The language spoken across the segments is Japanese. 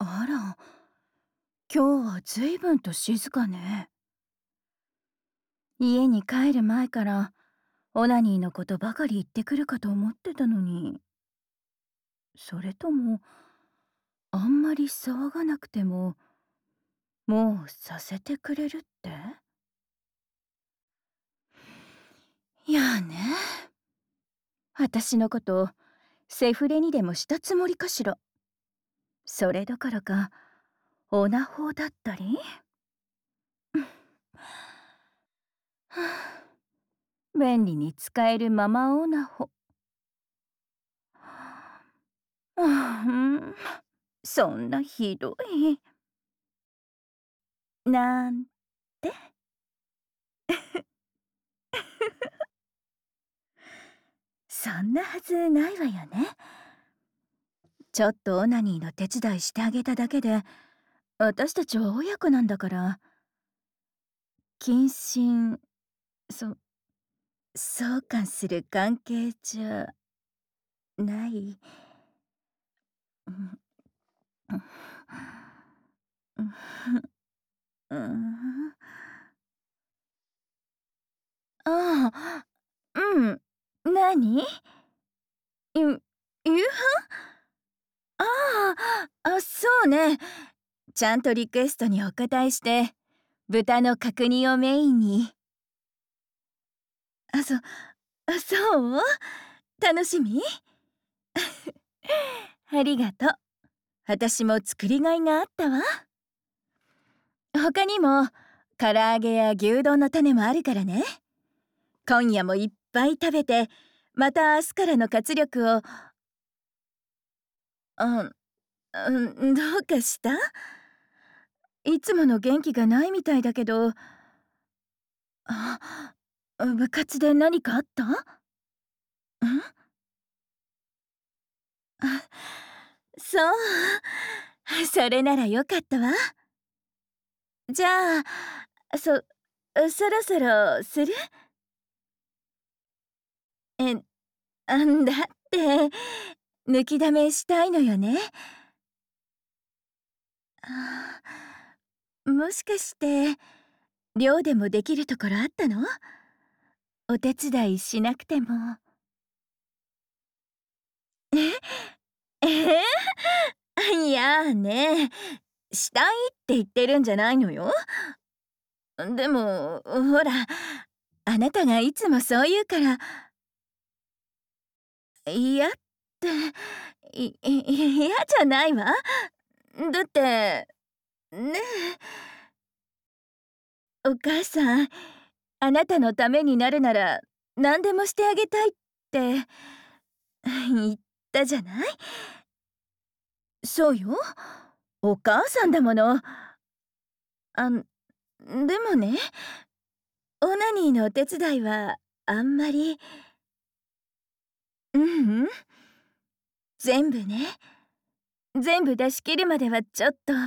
あら、今日はずいぶんと静かね。家に帰る前からオナニーのことばかり言ってくるかと思ってたのに、それともあんまり騒がなくてももうさせてくれるって？いやあね、私のことセフレにでもしたつもりかしら。それどころかオナホだったり。はあ、便利に使えるママオナホ。うん、そんなひどい。なんてそんなはずないわよね。ちょっとオナニーの手伝いしてあげただけで、私たちは親子なんだから、謹慎、そ、相関する関係じゃない。うん、うん、うん、ああ、うん、何？夕飯？あそうね。ちゃんとリクエストにお答えして、豚の角煮をメインに。あ、そう？楽しみ？ありがとう。私も作りがいがあったわ。他にも、唐揚げや牛丼の種もあるからね。今夜もいっぱい食べて、また明日からの活力を。うん、どうかした？いつもの元気がないみたいだけど。あ、部活で何かあった？ん？あ、そう。それならよかったわ。じゃあ、そろそろする？え、だって、抜きだめしたいのよね。あもしかして、寮でもできるところあったの？お手伝いしなくても。ええいやね、したいって言ってるんじゃないのよ。でも、ほら、あなたがいつもそう言うから、嫌って、嫌じゃないわ。だって、ねえ、お母さん、あなたのためになるなら何でもしてあげたいって言ったじゃない？そうよ。お母さんだもの。でもね、オナニーのお手伝いはあんまり。うん。全部ね。全部出し切るまではちょっと。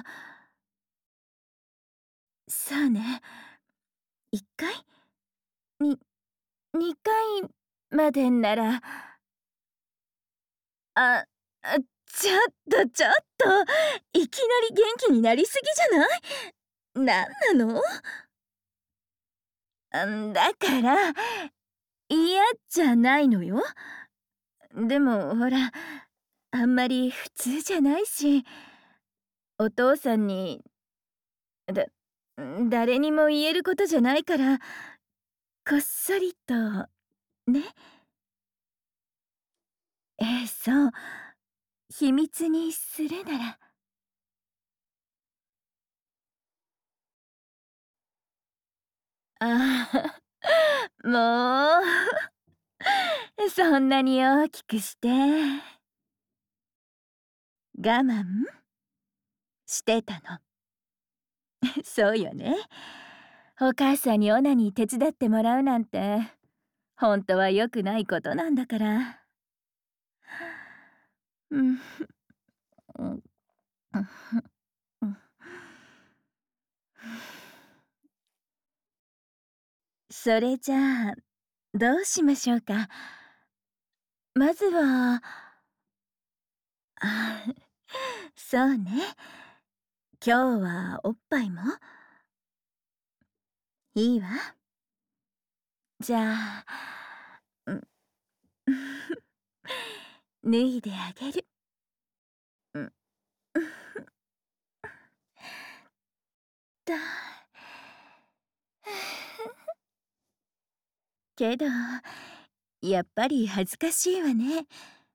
そうね。1回？に2回までなら。あ、ちょちょっと、いきなり元気になりすぎじゃない？なんなの？だから、嫌じゃないのよ。でもほら、あんまり普通じゃないし、お父さんに、だ誰にも言えることじゃないから、こっそりと、ね。そう、秘密にするなら。ああ、もう、そんなに大きくして。我慢してたの。そうよね。お母さんにオナニー手伝ってもらうなんて、本当は良くないことなんだから。うん、うん、うん。それじゃあ、どうしましょうか。まずは、あ、そうね。 今日はおっぱいもいいわ。じゃあ、うん脱いであげる。うんだ。けど、やっぱり恥ずかしいわね。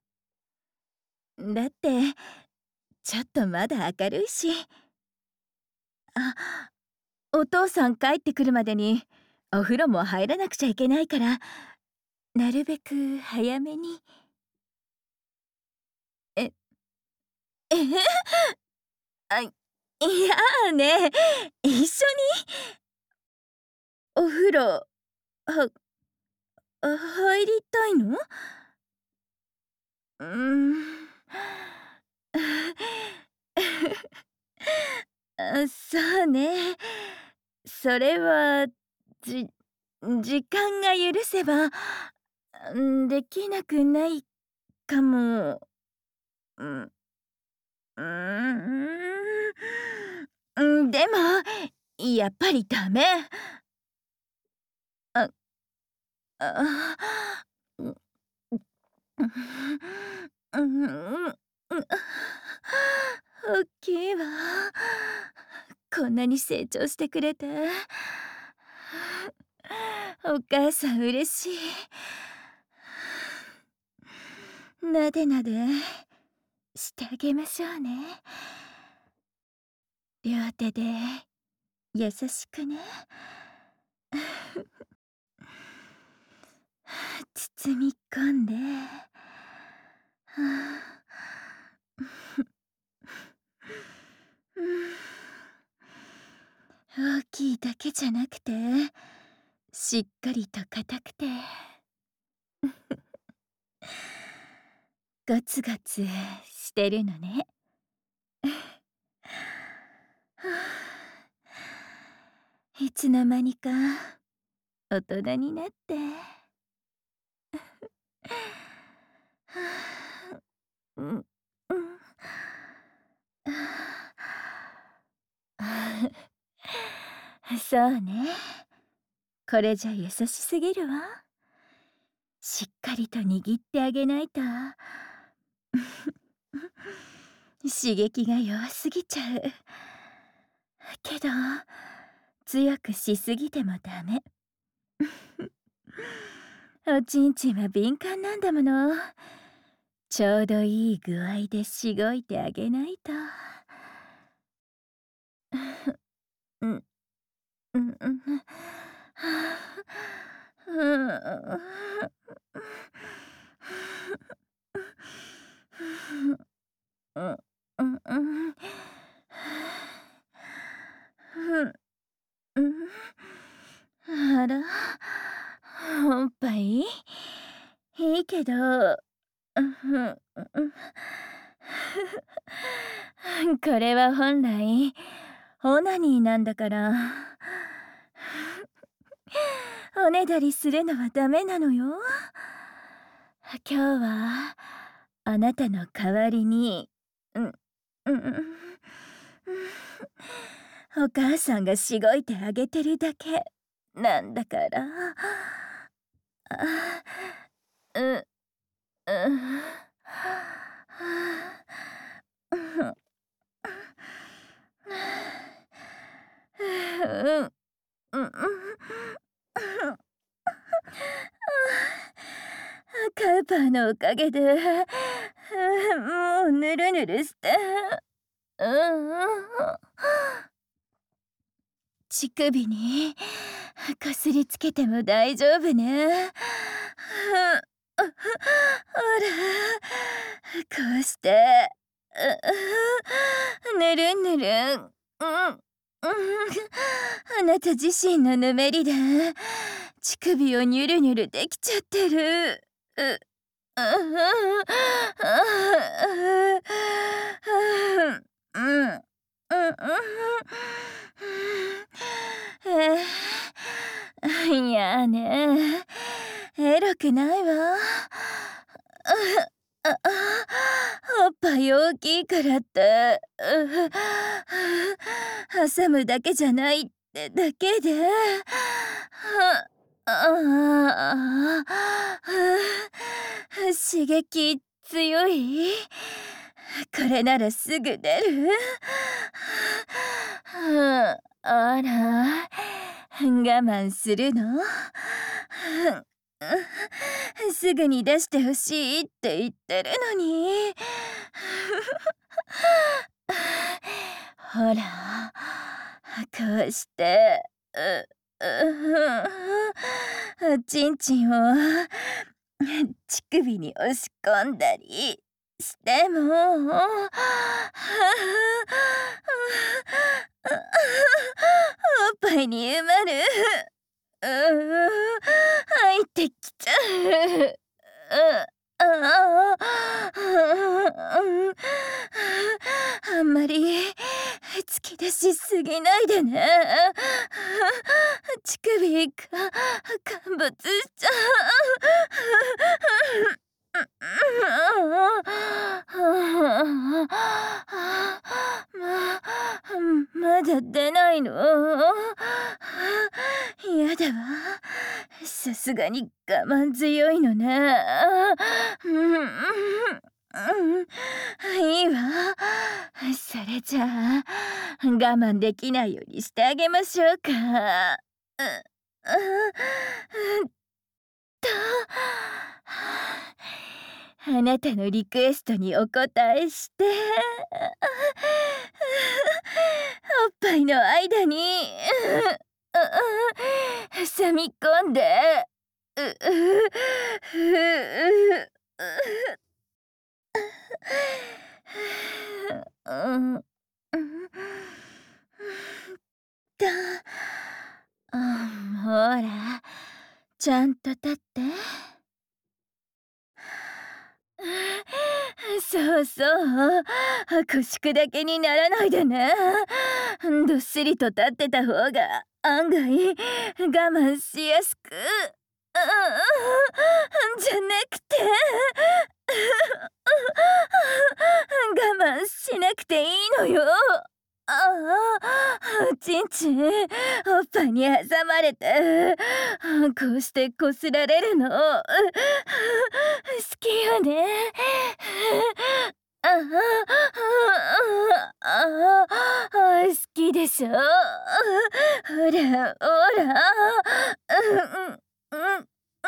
だって、ちょっとまだ明るいし。あ、お父さん帰ってくるまでにお風呂も入らなくちゃいけないから、なるべく早めに。え、あ、いやね、一緒にお風呂、は入りたいの？うーん。そうね。それは、じ時間が許せば、できなくないかも。うん、うーでも、やっぱりダメ。ああ、ううん、おっきいわ。こんなに成長してくれて。お母さん嬉しい。なでなでしてあげましょうね。両手で優しくね。包み込んで。大きいだけじゃなくて、しっかりと硬くて、ガツガツしてるのね。いつの間にか大人になって。うん、うん。そうね。これじゃ優しすぎるわ。しっかりと握ってあげないと。刺激が弱すぎちゃう。けど、強くしすぎてもダメ。おちんちんは敏感なんだもの。ちょうどいい具合でしごいてあげないと。うん、うん、うん。うん、うん、うん。うん。あら、おっぱいいいけど、これは本来、オナニーなんだから。おねだりするのはダメなのよ。今日は、あなたの代わりに、うん、うん、お母さんがしごいてあげてるだけなんだから。あ、うん、うん。うん、うん。カウパーのおかげで、もうぬるぬるして。うんうん。乳首にこすりつけても大丈夫ね。ほら、こうして、ぬるんぬるん。あなた自身のぬめりで乳首をニュルニュルできちゃってる。うん。うん。いやね、エロくないわ。おっぱい大きいからって、挟むだけじゃないってだけで、刺激強い？これならすぐ出る？あら、我慢するの？すぐに出してほしいって言ってるのに。ほら、こうして、おちんちんを乳首に押し込んだりしても、おっぱいに埋まる。入ってきちゃう。あんまり突き出しすぎないでね。乳首が陥没しちゃまだ出ないの？やだわ。さすがに我慢強いのね。いいわ。それじゃあ、我慢できないようにしてあげましょうか。と、あなたのリクエストにお答えして、おっぱいの間に、挟み込んで、うううううん、うん、と、ほら、ちゃんと立って。そうそう、腰砕けにならないでね。どっしりと立ってた方が案外我慢しやすく、じゃなくて、我慢しなくていいのよ。おちんちん、おっぱいに挟まれて、こうしてこすられるの、好きよね。好きでしょ。ほらほら。うんうんうん。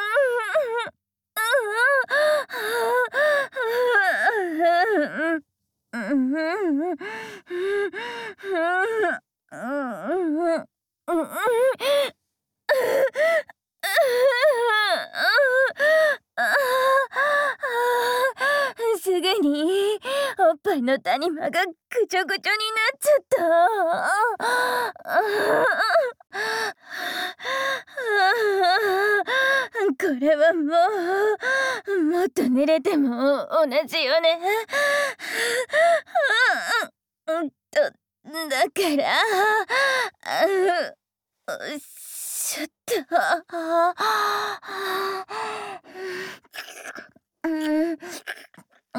すぐにおっぱいの谷間がぐちょぐちょになっちゃった。これはもっと濡れても同じよね。だから、ちょっと。うん、うん、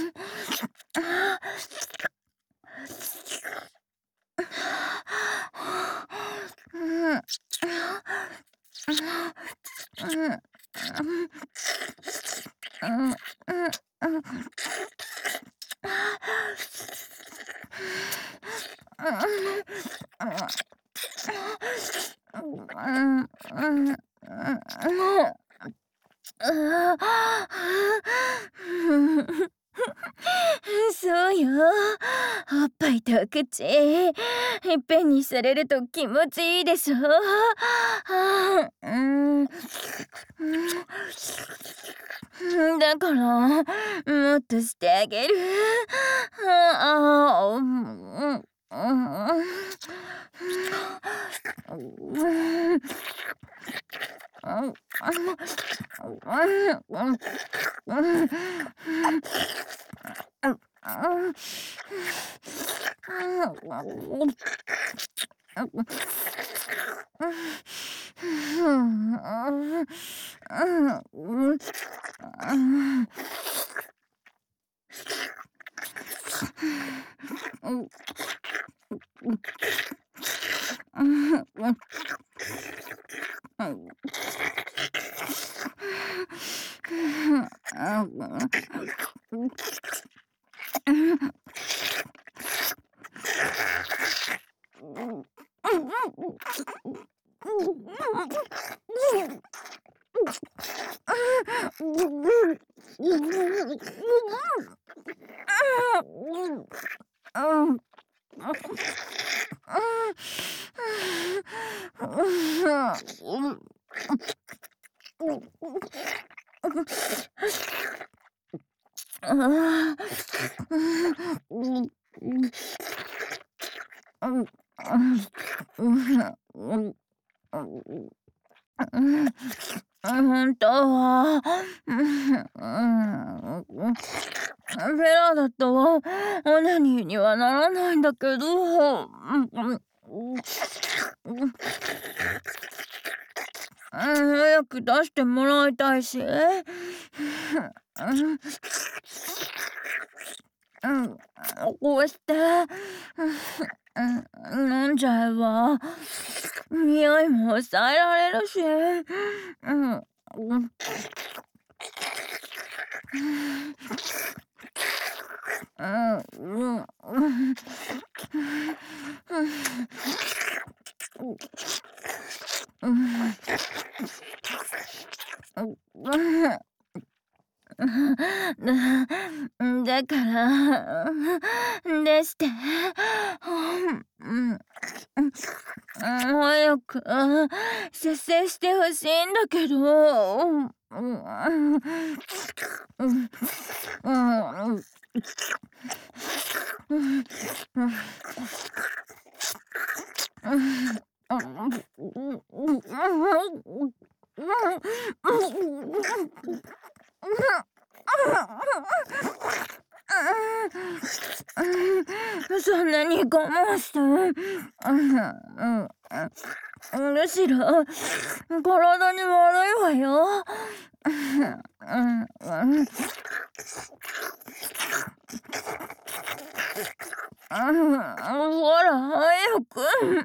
そうよ。おっぱいと口、いっぺんにされると気持ちいいでしょ。だから、もっとしてあげる。 本当は、フェラだとオナニーにはならないんだけど、早く出してもらいたいし。こうして、飲んじゃえば、匂いも抑えられるし。だから、でして。早く節制してほしいんだけど。そんなに我慢して、むしろ体に悪いわよ。ほら早く。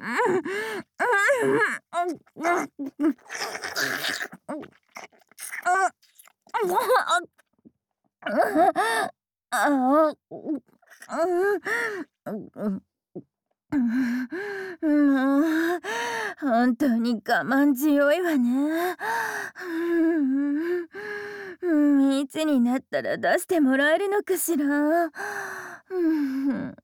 もう、本当に我慢強いわね。いつになったら出してもらえるのかしら。